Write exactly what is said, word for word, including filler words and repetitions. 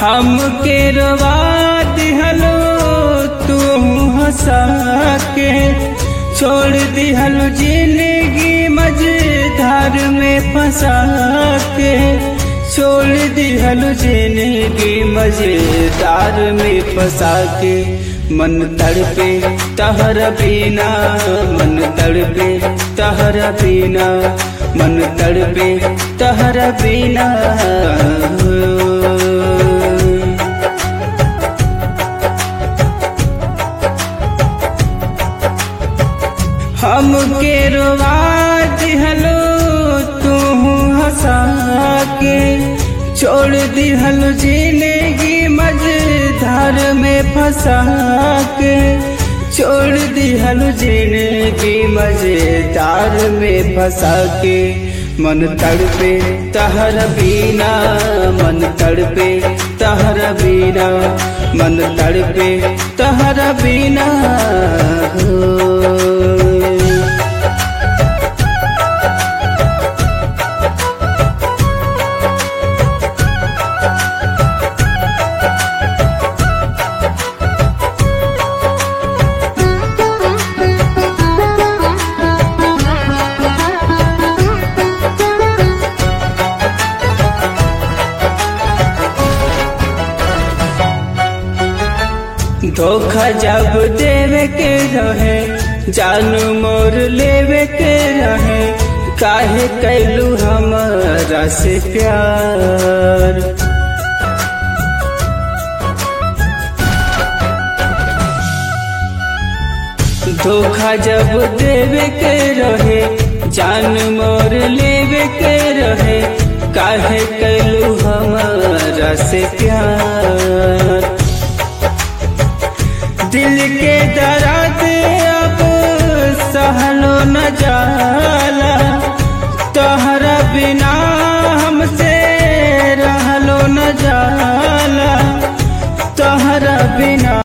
हमके रोवा दिहलो तू हंसा के, छोड़ दिहलो जिंदगी मझधार में फंसा के, छोड़ दिहलो जिंदगी मझधार में फंसा के। मन तड़पे तहरा बिना, मन तड़पे तहरा बिना, मन तड़पे तहरा बिना। हमके रोवा दिहलो तू हंसा के, छोड़ दिहलो जिंदगी मझधार में फंसा के, छोड़ दिहलो जिंदगी मझधार में फंसा के। मन तड़पे तहरा बिना, मन तड़पे तहरा बिना, मन तड़पे तहरा बिना। धोखा जब देवे के रहे, जानू मोर लेवे के रहे, काहे कैलू हमरा से प्यार। धोखा जब देवे के रहे, जानू मोर लेवे के रहे, काहे कैलू हमरा से प्यार। दिल के